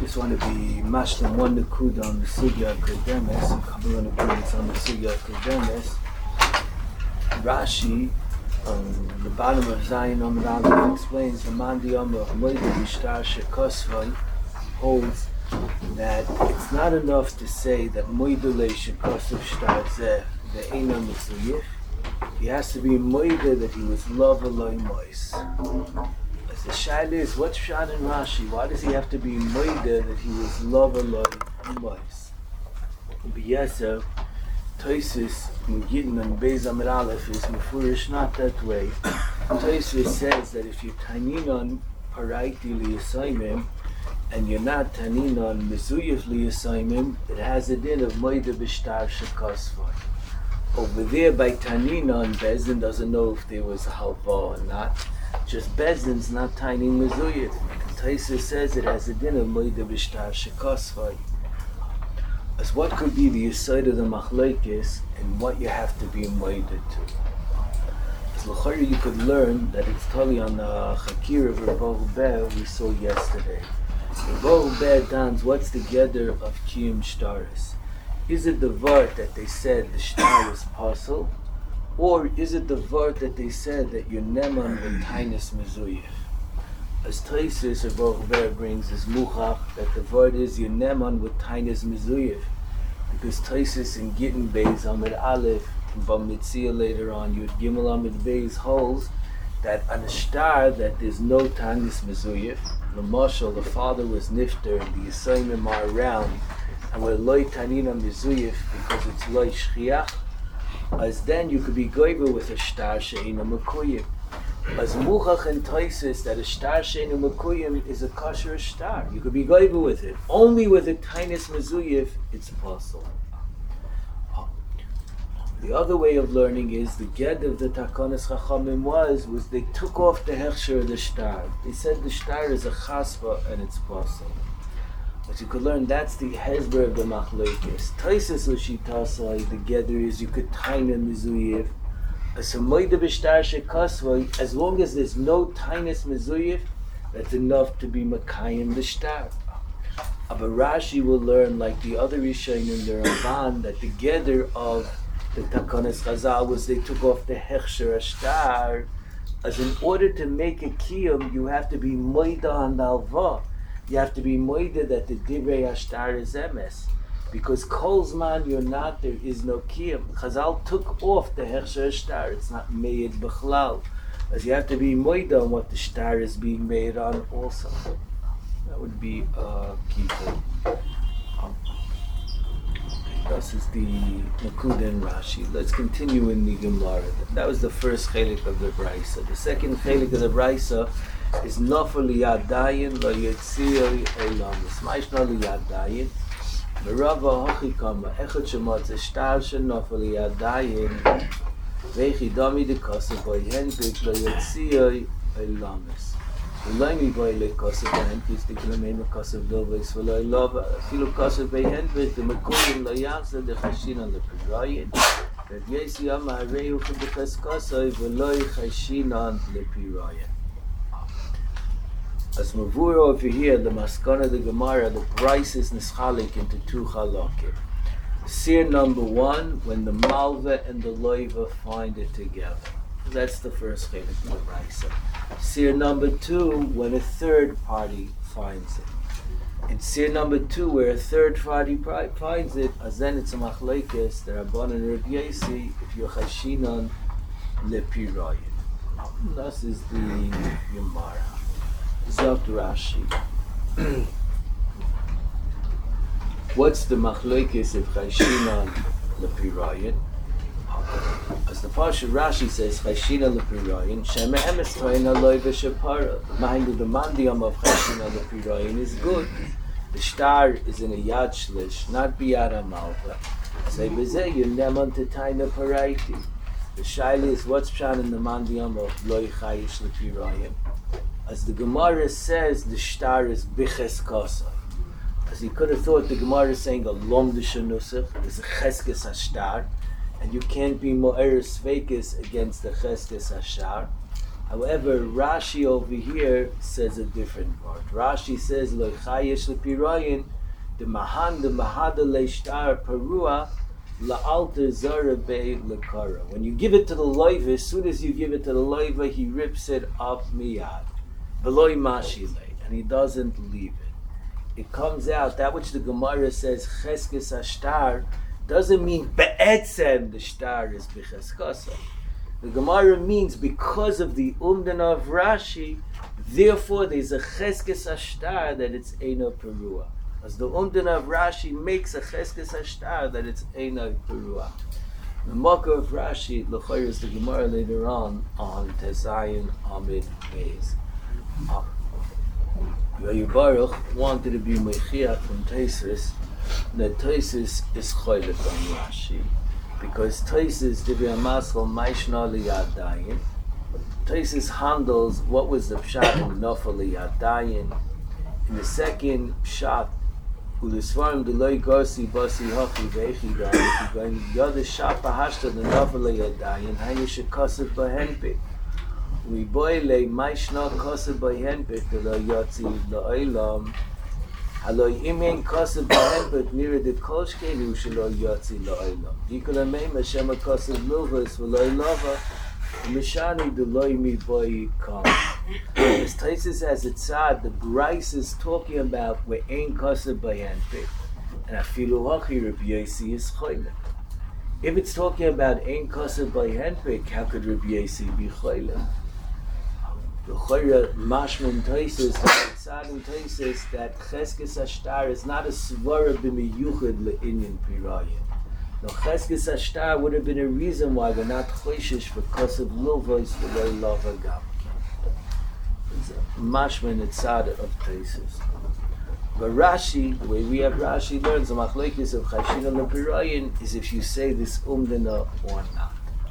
just want to be mashlim one nikud on the sugya kodemes, a couple of nikuds on the sugya kodemes. Rashi, on the bottom of Zayin Amud Aleph, explains the Mandi Amar Moed Bishtar Shekosvai holds that it's not enough to say that Moedule Shekosv Shtar Zeh Ve'ena Mitzuyif. He has to be Moede that he was love Eloi Mois. As the shaila is, what's Pshat in Rashi? Why does he have to be Moede that he was love Eloi Mois? B'yeser, Tosis Gittin and Beis Amud Aleph is mefurish not that way. Tosis says that if you're tanin on paraiti liyasaimim and you're not tanin on mezuyif liyasaimim, it has a din of moide b'shtar shekosvai. Over there by tanin on, Bezdin doesn't know if there was a halva or not. Just Bezdin's not tanin mezuyif. Tosis says it has a din of moide b'shtar shekosvai. As what could be the aside of the machlekes and what you have to be moeded to. As l'chari you could learn that it's totally on the Chakir of Rav Ber we saw yesterday. Rav Ber dons what's the gather of Kiyum Shtaris. Is it the vart that they said the shtar is parcel, or is it the vart that they said that you're neman with tainis mezuyif? As Tosis of Rav Ber brings is muchach that the word is Yeneman with tainis mezuyif, because Tosis in Gittin Beis Amud Aleph and Bam Mitzia later on Yud Gimel Amud Beis holds that on a star that there's no tainis mezuyif. The marshal, the father was nifter, and the Yisayimim are around, and we're loy tanina mezuyif because it's loy shchiach. As then you could be goiber with a star she'ina mekuyim. As muchach and Tosis that a shtar she'enu mekuyim is a kosher shtar. You could be goiber with it. Only with a tainis mezuyif it's possible. The other way of learning is the ged of the Takonis Chachamim was they took off the hechsher of the shtar. They said the shtar is a chaspa and it's possible. But you could learn that's the hezber of the machlekes. Tosis l'shitasai, the gather is you could taina mezuyif. As a moide b'shtar shekosvai, as long as there's no tainis mezuyif, that's enough to be makayim the shtar. But Rashi will learn, like the other Rishonim, the Ramban, that the gather of the Takonis Chazal was they took off the hechsher ashtar, as in order to make a kiyum, you have to be moide on alva. You have to be moide that the divrei ashtar is emes. Because kolzman you're not, there is no kiyum. Chazal took off the hechsher shtar. It's not made b'chlal. As you have to be moide on what the shtar is being made on also. That would be a key thing. This is the Nakuda in Rashi. Let's continue in the Gemara. That was the first chelik of the Brisa. The second chelik of the Brisa is Nofel liyad dayin lo yetzir elamis. Ma'ishna liyad dayin. Merava hachikama echad shemotze shtar shenofel liyad dayin vechi dami dekosef vayhenpik lo yetzir elamis. Ulay boy le kosef vayhenpik stiklamein kosef doveis v'lo lova filu kosef vayhenpik the mekolim lo yachzer dechashinan lepirayin v'yesi yama hareyu from the cheskosef v'lo chashinan lepirayin. As Mavura over here, the Maskana, the Gemara, the price is nischalik into two halakim. Seer number one, when the Malva and the Loiva find it together. That's the first chelik of the Brisa. Seer number two, when a third party finds it. In Seer number two, where a third party finds it, as then it's a machlekes, the Rabban and Rabbi Yasi, if you're chashinan lepirayin. This is the Gemara. Zok Rashi. What's the machlekes of chashinan lepirayin? As the Parsha Rashi says, chashinan lepirayin, shema emes toina loy v'shapara. Mind the mandiam of chashinan lepirayin is good. The shtar is in a yad shlish, not biyad amalva. Say bezeh yuneman tetaina paraiti. The shaila is what's pshan in the mandiam of loy chayish lepirayin. As the Gemara says, the shtar is biches kasa. As you could have thought, the Gemara is saying a lom d'shenusach, there's a cheskes hashtar, and you can't be mo'eres vekis against the cheskes hashtar. However, Rashi over here says a different word. Rashi says, Lo chayesh lepiroyin, the mahada leishtar parua, la'alter zara be lekara. When you give it to the loiva, as soon as you give it to the loiva, he rips it up miyad. Veloy mashile, and he doesn't leave it. It comes out, that which the Gemara says, cheskes ashtar, doesn't mean be'etzem the shtar is b'cheskasa. The Gemara means because of the umdana of Rashi, therefore there's a cheskes ashtar that it's eino perua. As the umdana of Rashi makes a cheskes ashtar that it's eino perua. The makar of Rashi, l'chayr, is the Gemara later on Tezayin Amid Beis. Yair Baruch wanted to be mechiach from Taisus, that Taisus is choylek on Rashi. Because Taisus, Divrei HaMaschal, Maishna Liyadayin. Taisus handles what was the pshat in Nofel Liyadayin. In the second pshat, Ulisvarim Deloi Gorsi Basi Hachi Vechidayin, if you're going to Yod Shapa Hashta the Nofel Liyadayin, Hainu Shekosef Bahenpik. Riboyle Maishna Kosef Bahenpik, Lo Yotzi La'olam. Haloi imen kosev b'henpet nira de kolshkenu shelo yotzi la'olam. Dikol ameim Hashem kosev luvas v'loi lava mishani deloi mi boi kam. As Taisus has it said, the Bryce is talking about where ein kosev b'henpet, and afilu hachi Rabbi Yossi is choylek. If it's talking about ein kosev b'henpet, how could Rabbi Yossi be choylek? The Chayra Mashman Taisus, Tzadin Taisus, that Cheskes Ashtar is not a svara b'miyuchad le'inyan pirayin. No, Cheskes Ashtar would have been a reason why we're not choishish for kosev luvos v'loi lava gam. It's a Mashman Tzad of Taisus. But Rashi, the way we have Rashi learns, the machlekes of Chashina le'pirayin is if you say this umdana or not.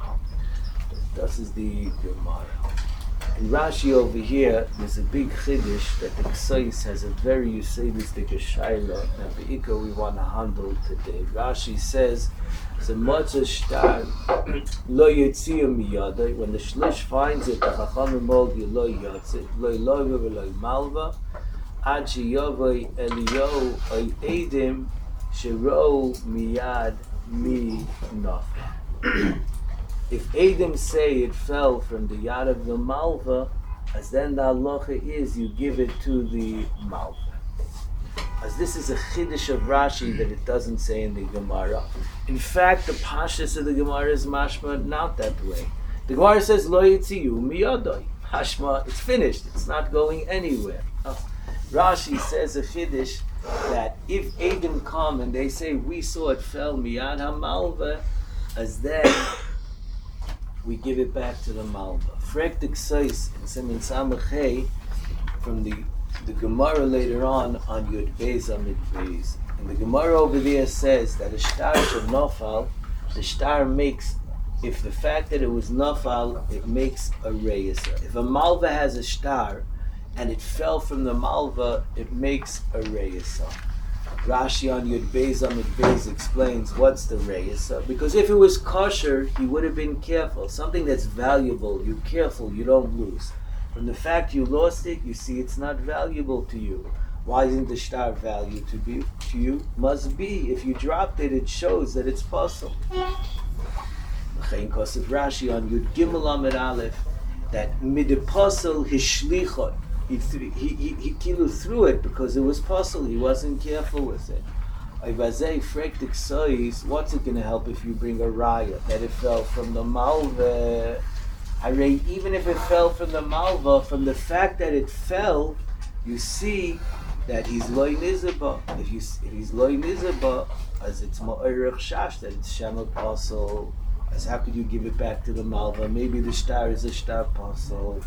This is the Gemara. In Rashi over here, there's a big chiddush that the Ksais has a very Yusedistic shayla that Be'ikah we want to handle today. Rashi says, "So much as shtar lo yitziu miyadai." When the shlish finds it, the chachamim molgi lo yatzi, lo loiva v'lo malva, ad sheyavai Eliyahu oy edim shero miyad mi nafeh. If Adam say it fell from the yad of the malva, as then the halacha is you give it to the malva. As this is a chiddush of Rashi that it doesn't say in the Gemara. In fact, the pashas of the Gemara is mashma not that way. The Gemara says lo yitziu miyadoi. Mashma, it's finished. It's not going anywhere. Rashi says a chiddush that if Adam come and they say we saw it fell miyad hamalva, as then we give it back to the malva. Frek the Ksais in Siman Samachei from the Gemara later on Yud Beis Amid Beis. And the Gemara over there says that a shtar shel nafal, the shtar makes, if the fact that it was nafal, it makes a reisa. If a malva has a shtar and it fell from the malva, it makes a reisa. Rashi on Yud Beis Amid Beis explains what's the reisa. Because if it was kosher, he would have been careful. Something that's valuable, you're careful, you don't lose. From the fact you lost it, you see it's not valuable to you. Why isn't the shtar value to you? Must be. If you dropped it, it shows that it's possible. L'chein kosev Rashi on Yud Gimel Amid Aleph that midaposel hishlichot. He threw it because it was possible. He wasn't careful with it. What's it going to help if you bring a raya that it fell from the malva? Even if it fell from the malva, from the fact that it fell, you see that he's loy nizaba. If he's loy nizaba, as it's ma'orach shash, that it's shem apostle. As how could you give it back to the malva? Maybe the shtar is a shtar apostle.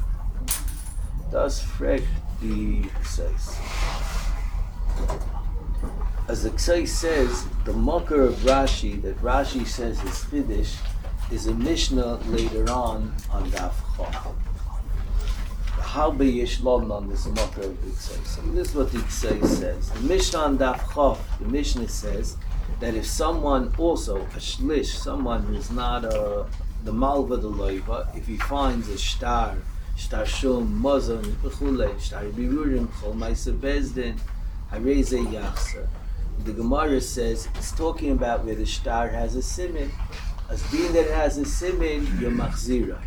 Das fragt the Ksais. As the Ksais says, the makar of Rashi, that Rashi says is chiddush, is a Mishnah later on Daf Chof. How be Yishlom on this makar of the Ksais? And this is what the Ksais says. The Mishnah on Daf Chof, the Mishnah says that if someone also, a shlish, someone who's not the malva, the loiva, if he finds a shtar Shtar Shum, Mozon, Bechule, Shtar Birurim, Chol Maisa Bezdin, Hareze Yachsa. The Gemara says it's talking about where the shtar has a simin. As being that it has a simin, you're machzira.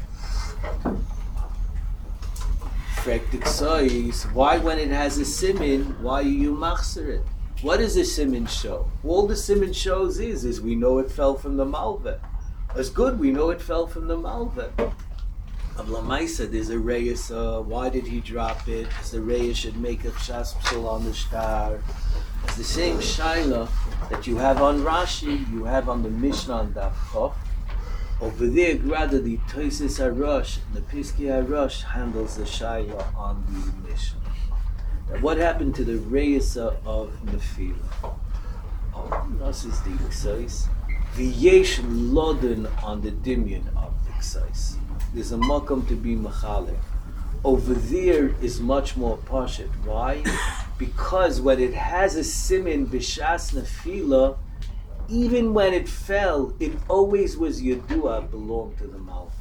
Why when it has a simin, why are you machzir it? What does a simin show? All the simin shows is we know it fell from the malva. As good, we know it fell from the malva. Of Lamaisa, there's a reyes. Why did he drop it? As the reyes should make a chas psul on the shtar. It's the same shaila that you have on Rashi, you have on the Mishnah on Daf Chof. Over there, rather the Tosis HaRosh and the Piski HaRosh handles the shaila on the Mishnah. Now, what happened to the reyes of Nefila? This is the Ksais. V'yesh lodin on the Dimyan of the Ksais. There's a makom to be mechalek. Over there is much more pashut. Why? Because when it has a simin b'shas nefila, even when it fell, it always was yedua, belonged to the malva.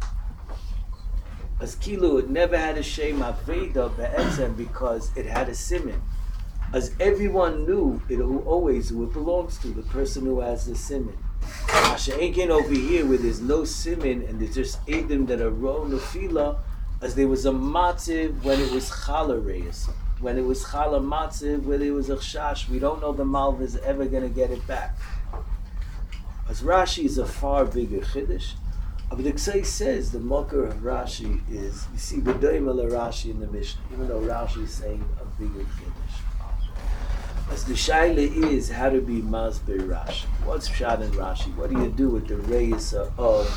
As kilu, it never had a shem aveda be'etzem because it had a simin. As everyone knew, it always who it belongs to, the person who has the simin. Masha'enkin over here, where there's no simin and there's just edim that are ro nefila, as there was a matziv when it was chala reyes. When it was chala matziv, where there was a chash, we don't know the malva is ever going to get it back. As Rashi is a far bigger chiddush, but the Ksai says the mocker of Rashi is, you see, the doimel of Rashi in the Mishnah, even though Rashi is saying a bigger chiddush. As the shaila is how to be masber Rashi. What's pshat in Rashi? What do you do with the reyes of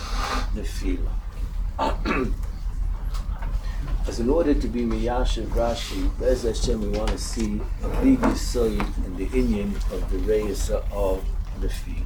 nefila? As in order to be miyashiv Rashi, Bez Hashem, we want to see a big yisoid in the inyan of the reyes of nefila.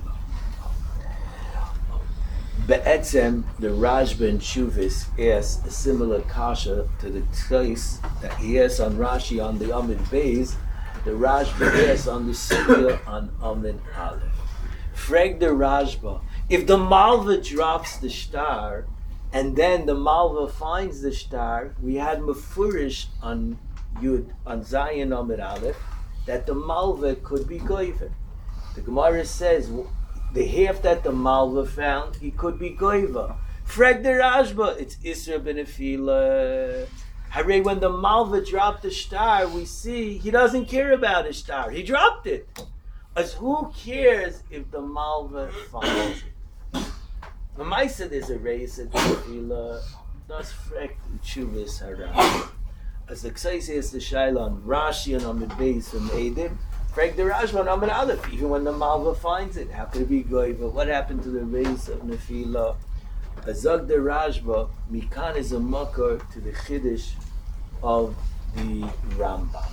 Be'etzem, the Rashba and Shuvis asks a similar kasha to the tzais that he asks on Rashi on the Amid Beis. The Rashba asks on the Sugya on Amid Aleph. Frag the Rashba, if the malva drops the shtar, and then the malva finds the shtar, we had mefurish on Yud, on Zayin Amid Aleph, that the malva could be goiver. The Gemara says, the half that the malva found, he could be goiva. Frag the Rashba, it's Isra ben Nefila. Hooray, when the malva dropped the shtar, we see he doesn't care about his shtar. He dropped it. As who cares if the malva finds it? The Maisa, there's a race at Nefila. Does frag the Chuvas Hara. As the Ksai says the Shaila on Rashi and on the base from Edim, frag the Rashba on Amid Aleph, even when the malva finds it, how could it be goiva? What happened to the race of Nefila? Azag the Rashba, Mikan is a makar to the Chiddush of the Rambam.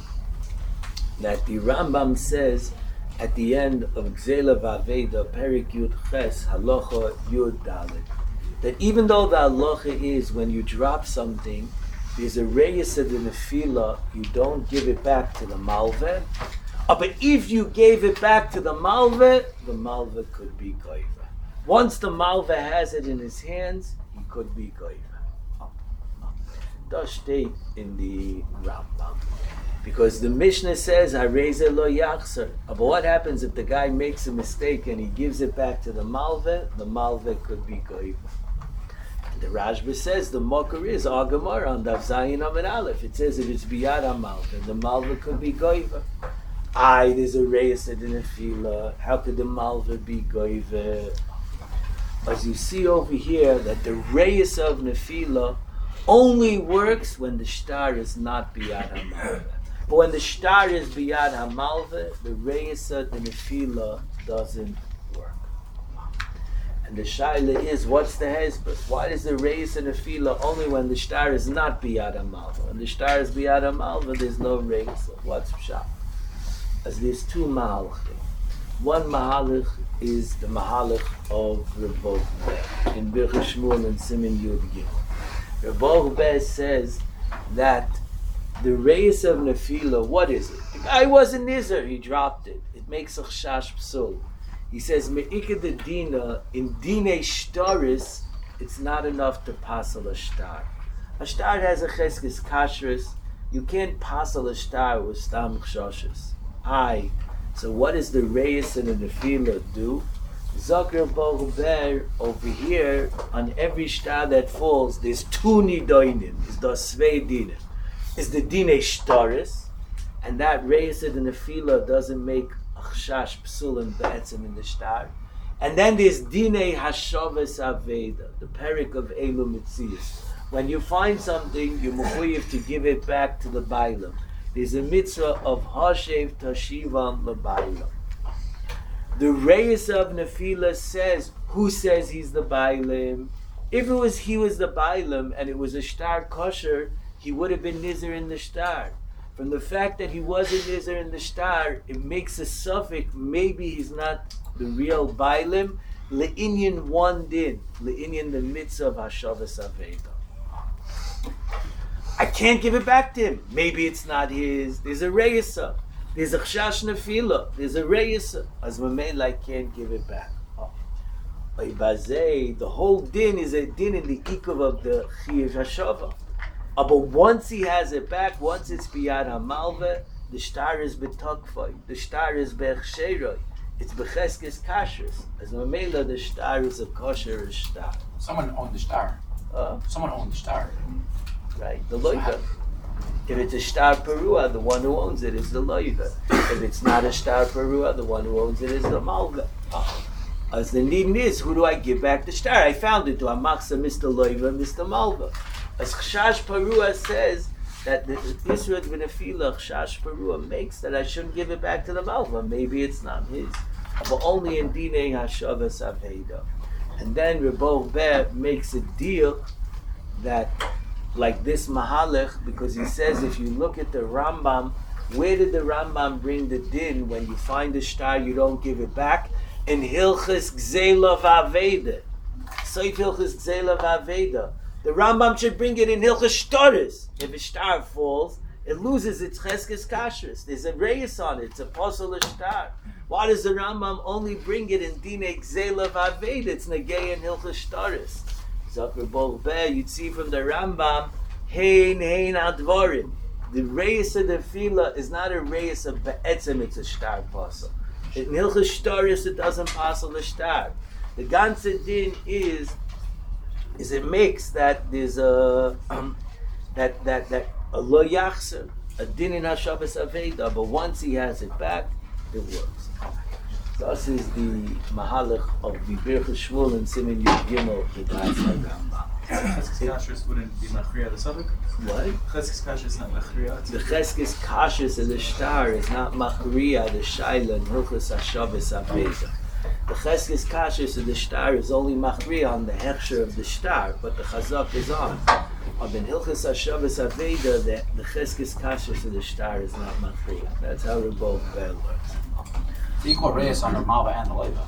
That the Rambam says at the end of Gzela Vaveda, Perik Yud Ches, Halacha Yud Dalet, that even though the halacha is when you drop something, there's a reyes of the Nefila, you don't give it back to the malva. But if you gave it back to the malva could be goiva. Once the malva has it in his hands, he could be goiva. Does state in the Rambam. Because the Mishnah says, Hareze lo yachzer. But what happens if the guy makes a mistake and he gives it back to the malva could be goiva. And the Rashba says, the mocker is Agamar on Daf Zayin Amid Aleph. It says if it's biyad malva, the malva could be goiva. There's a reyes in the nefila. How could the malva be goiva? As you see over here, that the reyes of nefila only works when the shtar is not biyad hamalva. But when the shtar is biyad hamalva, the reyes of the nefila doesn't work. And the shaila is, what's the hezbollah? Why is the reyes of nefila only when the shtar is not biyad hamalva? When the shtar is biyad hamalva, there's no reyes. What's pshat? As there's two mahalachim. One mahalach is the mahalach of Rebbe in Birchei Shmuel and Siman Yud Gimel. Rebbe says that the reyes of nefila, what is it? The guy wasn't nizer, he dropped it. It makes a chash psul. He says me'ikad the dina in dine shtaris, it's not enough to pass a shtar. A star has a cheskes kashrus. You can't passel a star with stam chshoshes. So what does the reis and the nefila do? Zakir Bohuber, over here, on every star that falls, there's two nidoinim. It's the svei dinim. It's the dine shtaris, and that reis and the nefila doesn't make a chshash psulim be'etzim in the star. And then there's dine hashavas aveda, the perik of Elu Mitzias. When you find something, you're mechuyev to give it back to the bailam. There's a mitzvah of hashev tashivam lebailam. The reis of nefila says, who says he's the bailam? If he was the bailam and it was a star kosher, he would have been nizer in the star. From the fact that he wasn't nizer in the star, it makes a suffix, maybe he's not the real bailam. Le'inyan one din, le'inyan the mitzvah of hashavas aveda. I can't give it back to him. Maybe it's not his. There's a reisa. There's a chshash nefila. There's a reisa. As mamela, I can't give it back. The whole din is a din in the ikuv of the chiyuv hashava. But once he has it back, once it's biyad hamalve, the star is betukfay. The star is bechsheroi. It's becheskes kashrus. As mamela, the star is a kosher star. Someone owned the star. Someone owned the star. Right, the loiva. If it's a star perua, the one who owns it is the loiva. If it's not a star perua, the one who owns it is the malva. As the need is, who do I give back the star? I found it to Amaksa, Mr. Loiva, Mr. Malva. As Chshash Perua says that the Israel V'nefila Chshash Perua makes that I shouldn't give it back to the Malva. Maybe it's not his, but only in Dinei Hashavas Aveda. And then Rebbe Ber makes a deal that, like this Mahalech, because he says if you look at the Rambam, where did the Rambam bring the din when you find a star you don't give it back? In Hilchis Gzela V'Aveda. Soif Hilchis Gzela V'Aveda. The Rambam should bring it in Hilchis Shtaris. If a star falls, it loses its Cheskes Kashrus. There's a reis on it. It's a posel star. Why does the Rambam only bring it in Dine Gzela V'Aveda? It's Negei in Hilchis Shtaris. Zakir Bohuber, you'd see from the Rambam, Hein Advorim. The reis of the fila is not a reis of be'etzem, it's a star posel. In Hilchis Shtaris, it doesn't posel the star. The ganze din is it makes that there's a a lo yachzer, a din in Hashavas Aveda, but once he has it back, it works. This is the Mahalach of the Birchus Shmuel and Simen Yud Gimel, the Das HaRambam. Cheskes Kashrus wouldn't be machriya the suffix? What? Cheskes Kashrus is not machriya. The Cheskes Kashrus of the star is not machriya, the Shaila, and Hilchus Hashavas Aveda. The Cheskes Kashrus of the star is only machriya on the hechsher of the star, but the Chazak is on. But in Hilchus Hashavas Aveda, the Cheskes Kashrus of the star is not machriya. That's how Rebbe Ber works. Equal reis on the malva and the loiva.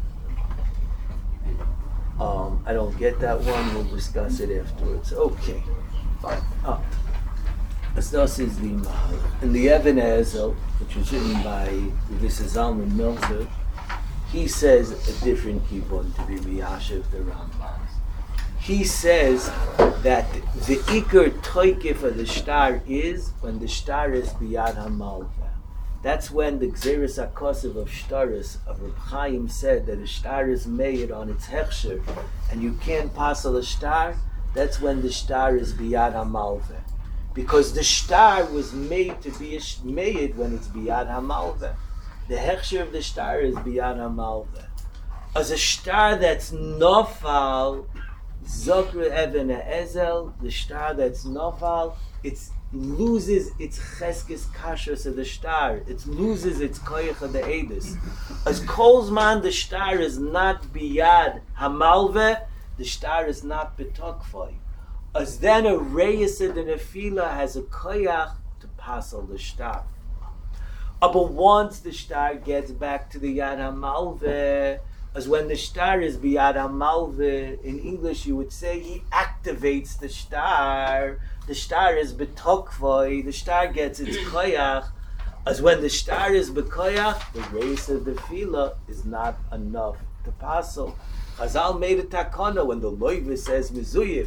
I don't get that one. We'll discuss it afterwards. Okay. Fine. This is the Mahalach. In the Even Ezel, which was written by Rebbe Zalman Melzer, he says a different kibbutz to be Miyashiv the Rambam. He says that the Iker Toikif of the star is when the star is Biyad HaMalva. That's when the Gzeres HaKosev of Shtaris of Reb Chaim said that a star is made on its hechsher and you can't passel a star. That's when the star is Biyad HaMalva. Because the star was made to be made when it's Biyad HaMalva. The hechsher of the star is Biyad HaMalva. As a star that's nofal, Zokru Even Ezel, the star that's nofal, it loses its cheskes kashrus of the star. It loses its koyach of the edus. As kolzman, the star is not biyad hamalve, the star is not betokfoi. As then a reis of the nefila has a koyach to passel the star. But once the star gets back to the yad hamalve, as when the star is biyad hamalve, in English you would say he activates the star. The star is betokvoi, the star gets its koyach. As when the star is bekoyach, the reis of the fila is not enough to passel. Chazal made a takana when the loiva says mezuyif.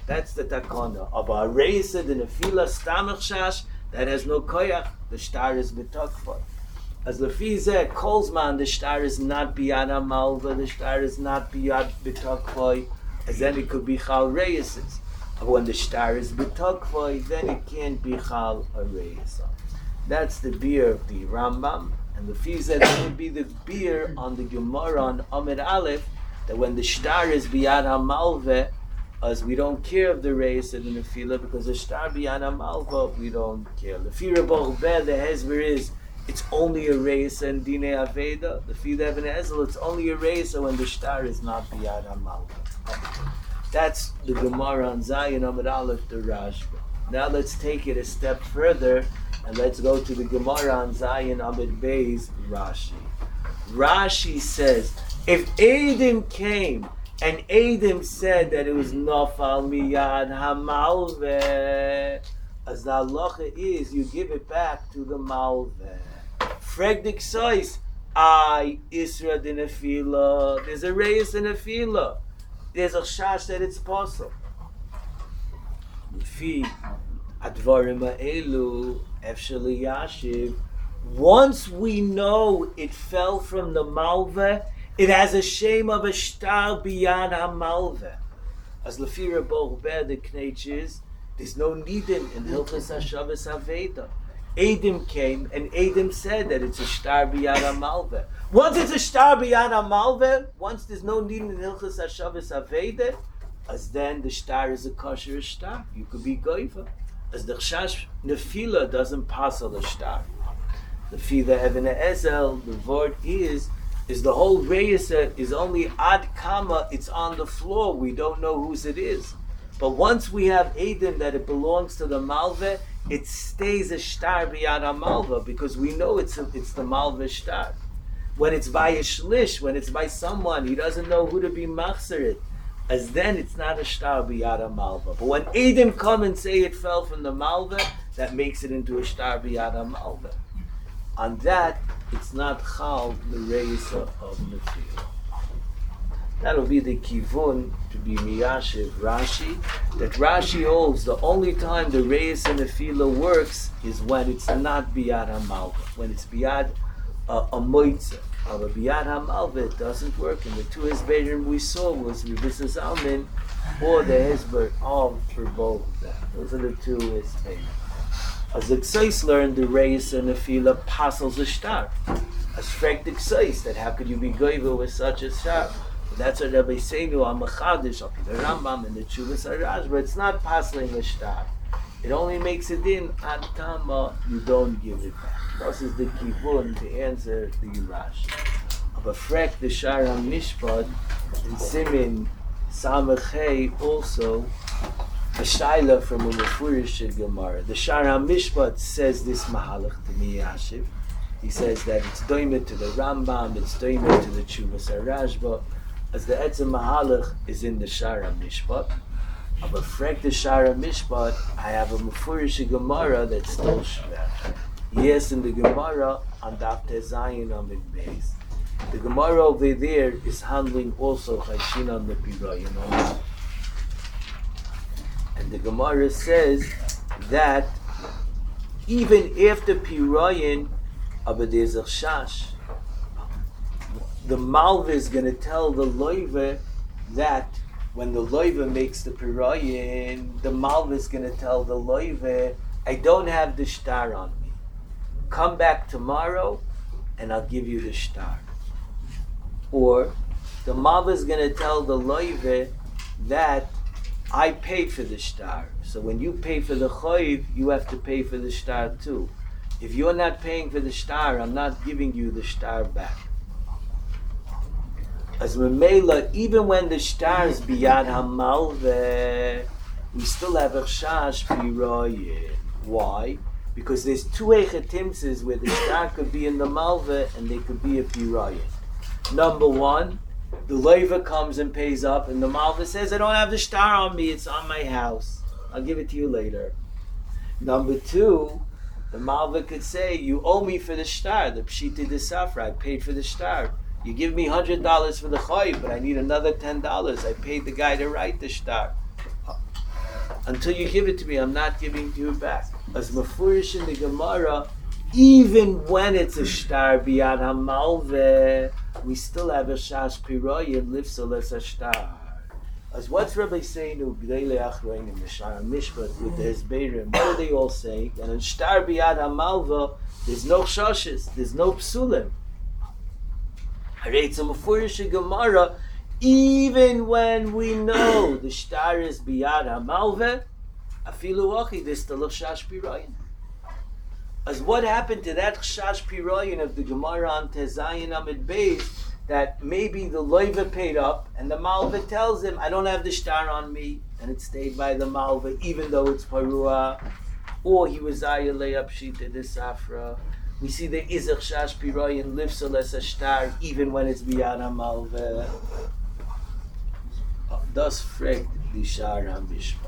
That's the takana. Of a reisa the nefila stamach shash that has no koyach, the star is betakfoi. As lefize kolzman, the star is not biyad amalva, the star is not biyad betakfoi, as then it could be chal reises. But when the star is betakfoi, then it can't be chal a reisa. That's the beer of the Rambam, and lefize that would be the beer on the Gemara on Amid Aleph, that when the star is biyad amalva, as we don't care of the reisa and the nefila, because the star biyad amalva, we don't care. Lefira bochbeh, the hezber is, it's only a reisa and dine aveda. The Fida Ibn Ezel, it's only a reisa when the star is not biyad amalva. That's the Gemara on Zayin Amid Aleph, the Rashba. Now let's take it a step further and let's go to the Gemara on Zayin Amid Beis, Rashi. Rashi says, if Eidim came and Eidim said that it was Nafal Miyad Hamalve, as the halacha is, you give it back to the Malve. Fregdik Sois, I Isra din Nefila. There's a reis in Nefila. There's a shash that it's possible. Fi Advarim Ha'elu Efshali Yashiv. Once we know it fell from the Malve, it has a shame of a shtar biyad HaMalve. As Lefira Bochbeh, the Knech is, there's no nidin in Hilchas HaShavas HaVeda. Eidim came and Eidim said that it's a shtar biyad HaMalve. Once it's a shtar biyad HaMalve, once there's no nidin in Hilchas HaShavas HaVeda, as then the shtar is a kosher shtar. You could be goiva. As the chash nefila doesn't pass a shtar. The Fida Ibn Ezel, the word is the whole reisa is only ad kama, it's on the floor, we don't know whose it is. But once we have Eidim that it belongs to the Malve, it stays a shtar biyad HaMalva, because we know it's the Malve shtar. When it's by a shlish, when it's by someone, he doesn't know who to be machzer it, as then it's not a shtar biyad HaMalva. But when Eidim come and say it fell from the Malve, that makes it into a shtar biyad HaMalva. On that, it's not chal the reisa of nefila. That'll be the kivun to be miyashiv Rashi. That Rashi holds the only time the reisa nefila works is when it's not biyad hamalva, when it's biyad a moitze. But biyad hamalva it doesn't work. And the two hezberim we saw was Rebisa Zalman or the hezber of for both of them. Those are the two hezberim. As the Ksais learned, the reis and the fila pasels a shtar. As frek the Ksais, that how could you be goiva with such a shtar? But that's what Rabbi Seinu on Machadish, up the Rambam and the Chuvas Arash, but it's not pasling a shtar. It only makes it in ad kama, you don't give it back. This is the kivun to answer the Rashi. But frek the Sharam Mishpad in Simin Samachei also. A shaila from a Mefurish Gemara. The Sharam Mishpat says this mahalach to Miyashiv. He says that it's doimet to the Rambam, it's doimet to the Chuvas HaRashba, as the Etzem mahalach is in the Sharam Mishpat. But frek the Sharam Mishpat, I have a Mefurish Gemara that's still shver. Yes, in the Gemara on Daf Tezayin on the base. The Gemara over there is handling also Chashin on the Pirayim. And the Gemara says that even after Pirayin, but there's a chash, the Malva is going to tell the Loiva that when the Loiva makes the Pirayin, the Malva is going to tell the Loiva, I don't have the shtar on me. Come back tomorrow and I'll give you the shtar. Or the Malva is going to tell the Loiva that I paid for the shtar. So when you pay for the choiv, you have to pay for the shtar too. If you're not paying for the shtar, I'm not giving you the shtar back. As memela, even when the shtar is biyad hamalve, we still have a chash pirayin. Why? Because there's two echetimses where the shtar could be in the malve and they could be a pirayin. Number one, the Leiva comes and pays up, and the Malva says, I don't have the shtar on me, it's on my house. I'll give it to you later. Number two, the Malva could say, you owe me for the shtar, the Pshita de Safra, I paid for the shtar. You give me $100 for the choy, but I need another $10. I paid the guy to write the shtar. Until you give it to me, I'm not giving it to you back. As mafurish in the Gemara, even when it's a shtar biyad hamalve, we still have a shash piroyin lifsal as a shtar. As what's Rabbi saying to Gdei Achroin in the Shara Mishpat with the Hezberim? What are they all saying? And in shtar biyad hamalva, there's no shashes, there's no psulim. It's a mafurish in Gemara. Even when we know the shtar is biyad hamalve, afilu achi, there's still a chash piroyin. As what happened to that chash piroyin of the Gemara on Tezayin Amid Beis, that maybe the loiva paid up, and the malva tells him, I don't have the shtar on me, and it stayed by the malva, even though it's parua, or he was ayalei apshita the safra. We see there is a chash piroyin lifsal as a shtar, even when it's biyad hamalve. Das fragt die Shara Mishpat.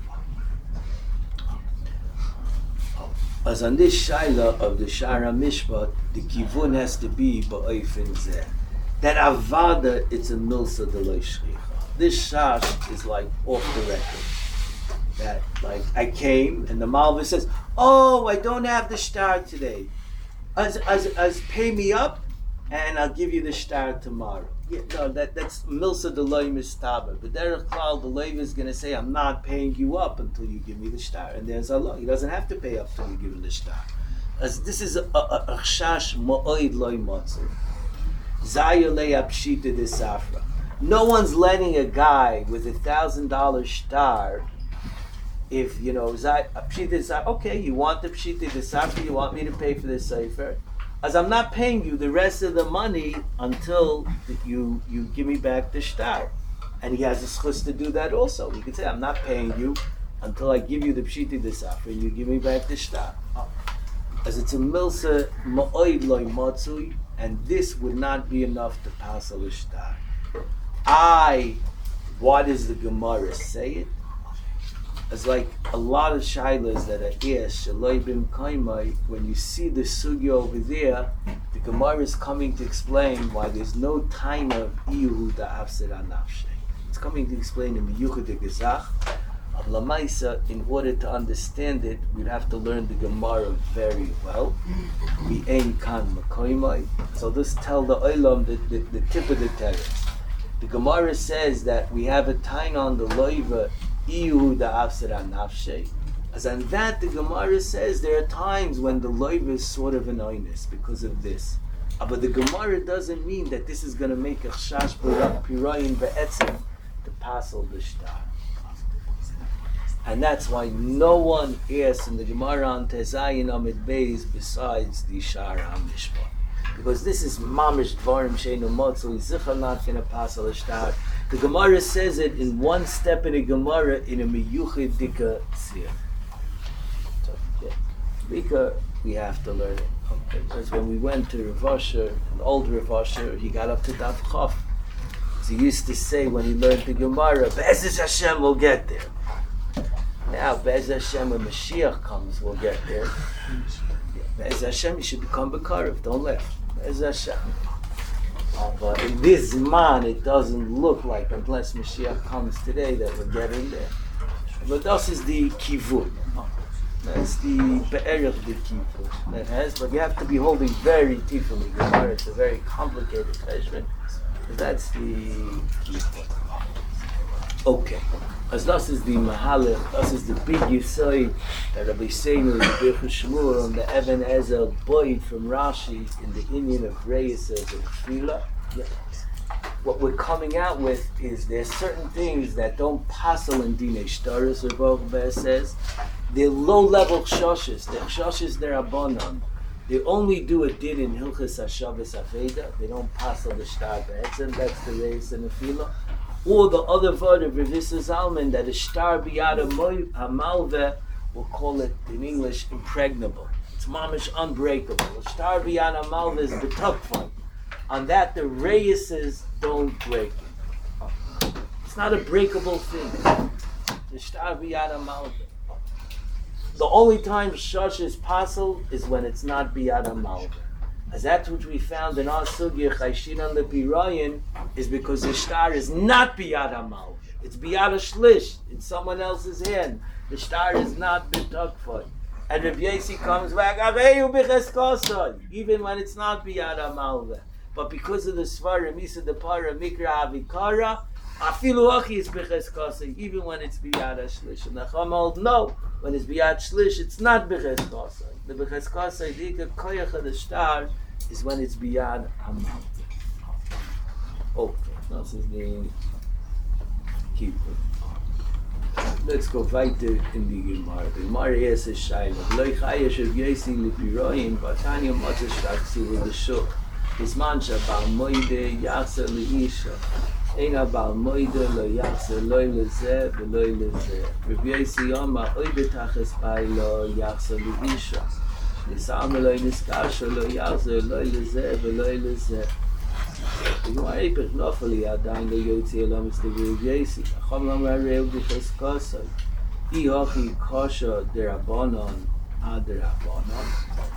As on this shaila of the Shara Mishpat, the kivun has to be ba'ofen zeh. That avada, it's a milsa deloi shricha. This shash is like off the record. That like I came and the malva says, "Oh, I don't have the shtar today. As pay me up, and I'll give you the shtar tomorrow." Yeah, no, that's milsa deloi mistaba. But derech klal, the leiva is going to say, "I'm not paying you up until you give me the shtar." And there's Allah. He doesn't have to pay up until you give him the shtar. As this is a chash ma'oid loy matzu. Zaya lei apshita de safra. No one's letting a guy with $1,000 shtar. If you know apshita de safra, okay, you want the pshita de safra, you want me to pay for this sefer. As I'm not paying you the rest of the money until you give me back the shtar. And he has a schus to do that also. He could say, I'm not paying you until I give you the pshiti de safra and you give me back the shtar. As it's a milsa ma'oid loy matzui, and this would not be enough to pass a shtar. Why does the Gemara say it? It's like a lot of shaylas that are here, shaloi bim kaimai, when you see the sugya over there, the Gemara is coming to explain why there's no time of iyu da'afsir anafshe. It's coming to explain in miyuchad gezach. Of lamaisa, in order to understand it, we'd have to learn the Gemara very well. We ain kan makoimai. So this tell the olam the tip of the teretz. The Gemara says that we have a time on the loiva. As on that, the Gemara says there are times when the loiva is sort of an oinus because of this. But the Gemara doesn't mean that this is going to make a chash pirayin be'etzim to passel the shtar. And that's why no one asks in the Gemara on Tezayin Amid Beis besides the Shara HaMishpat. Because this is mamish dvarim sheinu motzu, zichar not going to passel a shtar. The Gemara says it in one step in a Gemara in a miyuchid dika siyah. So, yeah. We have to learn it. Okay. Because when we went to Rav Asher, an old Rav Asher, he got up to Daf Chaf. So he used to say when he learned the Gemara, Be'ezus Hashem, we'll get there. Now, Be'ezus Hashem, when Mashiach comes, we'll get there. Be'ezus Hashem, you should become Bekarev, don't laugh. Be'ezus Hashem. But in this man, it doesn't look like, unless Mashiach comes today, that we're getting there. But this is the kivun. That's the be'erich the kivun that has. But you have to be holding very tifuli. It's a very complicated measurement. That's the kivun. Okay. As this is the mahalach, this is the big yisai that Rabbi Seinu, the Birchus Shmuel, and the Even Ezel Boyd from Rashi in the Indian of Reyes as a Tefillah. What we're coming out with is there's certain things that don't passel in Dinei Shtaris, or Baruch says. They're low-level chshoshes. They're chshoshes derabanan. They only do a din in Hilchas HaShavas Aveda. They don't passel the shtar be'etzem. That's the Reyes and the Tefillah. Or the other word of Rav Yisrael Zalman, that a shtar biyad hamalveh, we'll call it in English impregnable. It's mamish unbreakable. A shtar biyad hamalveh is the tough one. On that, the reyes don't break it. It's not a breakable thing. The shtar biyad hamalveh. The only time shosh is passel is when it's not biyad hamalveh. As that which we found in our sugya Chayshinan Lepirayin is because the shtar is not biyad hamalveh. It's biyad a shlish. It's someone else's hand. The star is not betukfot. And Rabbi Yossi comes back, Aveyu b'cheskosoi, even when it's not biyad amalveh. But because of the svarim, Misa the para, Mikra Avikara, Afilu Achi is b'cheskosoi, even when it's biyad shlish. And the Chama no, when it's biyad shlish, it's not b'cheskosoi. The b'cheskosoi, the koyach of the star, is when it's biyad amalveh. Okay, das ist the keeper. Let's go weiter in die Gemara. Die Gemara is a shaila. Loi chayesh of Yossi lipiroyin, vatanya motzah shtaksu with the shuk. Bisman shabal moide yachzer liisha. Eina bal moide lo yachzer loy lezeh veloy lezeh. Rabbi Yossi yoma oy betachas bai lo yachzer liisha. Nisam loy niskasha lo yachzer loy lezeh veloy lezeh. The Gemara epich nofali adayin lo yotzi elam is the Rabbi Yossi. Acham lamar reu b'cheskosoi. I hochi kosha derabanan ad derabanan.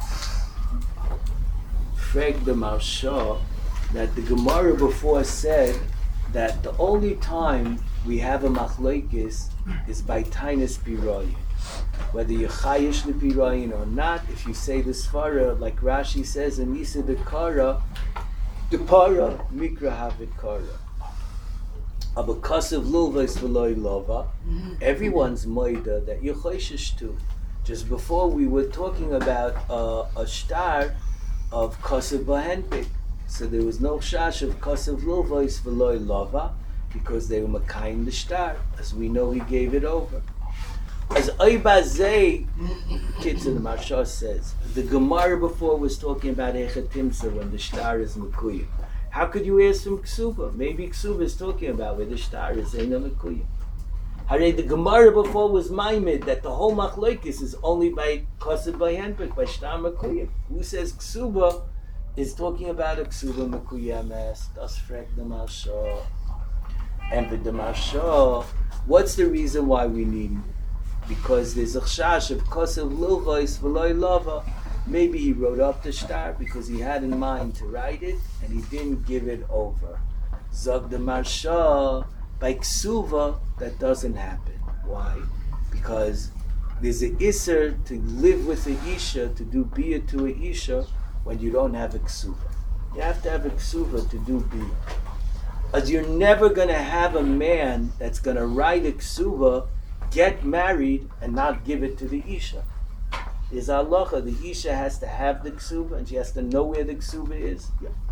Frag the Marsha that the Gemara before said that the only time we have a machlokes is by tainis piroyin. Whether you're chayish lepiroyin or not, if you say the svara like Rashi says in Nisa the Kara, the para mikra havit kara. Abakasav lulvais v'loy lova. Everyone's moida that you're chayshish to. Just before we were talking about a star of kasav bahenpik, so there was no shash of kasav lulvais v'loy lova because they were makayim the star. As we know, he gave it over. As Oibazei, kids in the Marsha says, the Gemara before was talking about Echatimsa when the star is Mekuyim. How could you ask from Ksuba? Maybe Ksuba is talking about where the star is Eina Mekuyim. Hare, the Gemara before was Maimid that the whole Machlokes is only by Kosev Bayanpik, by Star Mekuyim. Who says Ksuba is talking about a Ksuba Mekuyim as Das Frek the Marsha. And with the Marsha, what's the reason why we need because there's a chash of kosev lilvos v'loy lava. Maybe he wrote up the star because he had in mind to write it and he didn't give it over. Zog the Marsha, by ksuva, that doesn't happen. Why? Because there's an isser to live with a isha, to do biyah to a isha when you don't have a ksuva. You have to have a ksuva to do biyah. As you're never going to have a man that's going to write a ksuva, get married and not give it to the Isha. There's halacha, the Isha has to have the ksuba and she has to know where the ksuba is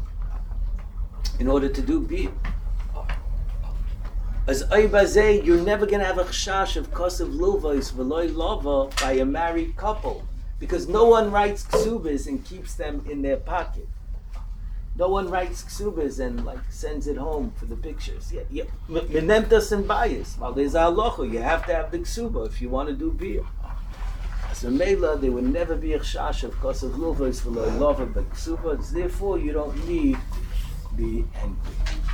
in order to do biyah. As Oibazeh, you're never going to have a chash of kosev lilvos v'loy lava by a married couple because no one writes ksubas and keeps them in their pocket. No one writes ksubas and like sends it home for the pictures. Menemtas and bias. Well, there's a halacha. You have to have the ksuba if you want to do biyah. As a mela, there would never be a chash of kosev lilvos v'loy lava by ksuba. Therefore, you don't need the angry.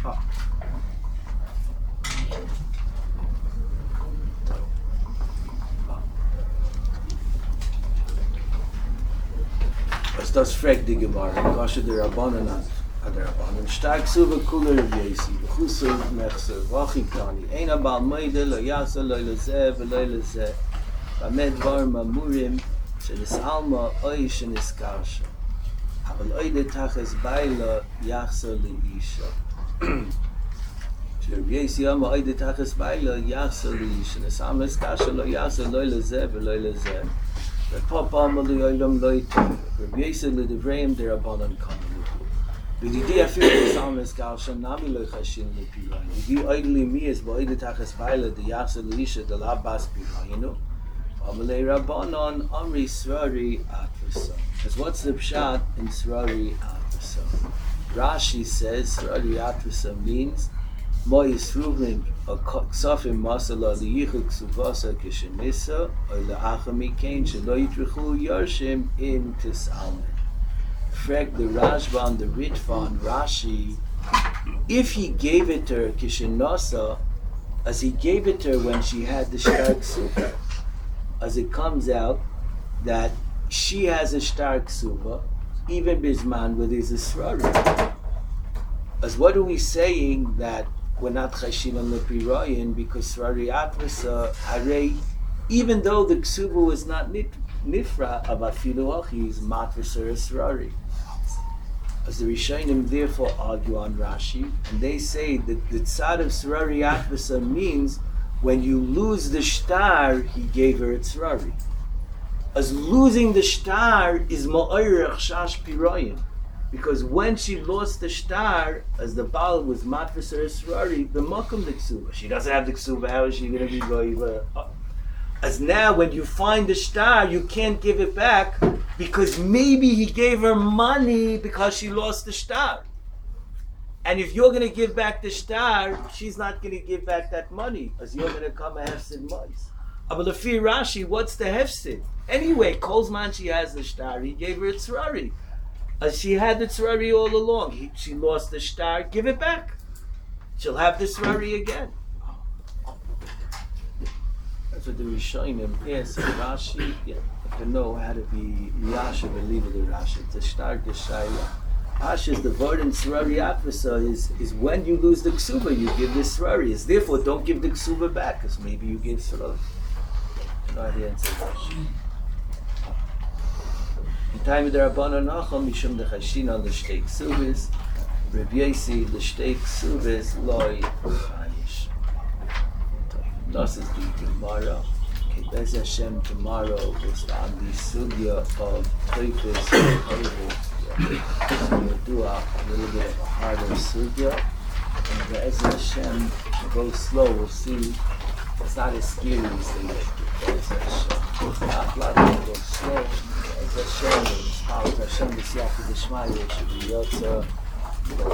Was das fragt die Gemara, Kasha der Rabbanan ad der Rabbanan. Stark suva kula Rav Yossi, v'chusa mechser, v'achim tani, ein abal meide, lo yasa, lo lezeh, v'lo lezeh, v'amed dvarim amurim, shenis'alma, oi sheniskarsha. Aval oide tachas baila, yachsa li'isha. Rav Yossi ama oide tachas baila, yachsa li'isha, nis'alma iskarsha, lo yasa, lo lezeh, v'lo lezeh. Papa Amalu Yolam Loiter, Rabbi Yosef Lidivreim Derabanan Kamalu. V'didi afilu Salmes Galshan Nami Lo Chashin Lepiran. V'di Oidli Miyas Ba'oidi Tachas Baila De Yachsa Leisha De Labas Pirayinu. Amalei Rabbanon Amri Srari Atvasa. Because what's the pshat in Srari Atvasa? Rashi says Srari Atvasa means Mo Yisruvlim a ksafim masala liyichuk suvasa kishenisa or le'achami kain shelo yitrichu yarshim in tisalmen. Frek the Rashban, the Ritvan, Rashi, if he gave it to her kishenasa, as he gave it to her when she had the shtar ksuva, as it comes out that she has a shtar ksuva, even bisman where there's a srari. As what are we saying that we're not chashin on the piroyin because Srari Atvasa Harei, even though the ksuba was not nifra, abafilu he's matvaser Srari. As the Rishonim therefore argue on Rashi, and they say that the tzad of Srari Atvasa means when you lose the shtar, he gave her a tzrari. As losing the shtar is ma'orech shash piroyin. Because when she lost the shtar, as the Baal was matvaser tzrari, the makom the ksuba. She doesn't have the ksuba, how is she going to be goyiva? As now, when you find the shtar, you can't give it back because maybe he gave her money because she lost the shtar. And if you're going to give back the shtar, she's not going to give back that money, as you're going to come a hefsid mois. But Lefi Rashi, what's the hefsid? Anyway, Kolzman she has the shtar, he gave her a tzrari. As she had the tzrari all along, she lost the shtar, give it back. She'll have the tzrari again. That's what the Rishonim, yes, Rashi, yeah, have to know how to be Rashi, believe it, Rashi, to start the Shayla. Ashes, the word in Srari Atvasa is when you lose the ksuba, you give the Srari. Therefore, don't give the ksuba back, because maybe you give Srari. No, the answer is Rashi. In time of the Rabbanon Nachum, Mishum the Chashin on the Shtei Ksubis, Rabbi Yossi, the Shtei Ksubis, Loi, Chayish. Das is the Gemara. Okay, Bez Hashem tomorrow is on the Sugya of Teufis, so we'll do a little bit of a harder sugya, and Be'ez Hashem, go slow, we'll see, it's not as scary as they make it, Be'ez Hashem, not like to go slow, Be'ez Hashem, Hashem, the Siyach of the Shmaya, should be Yotza,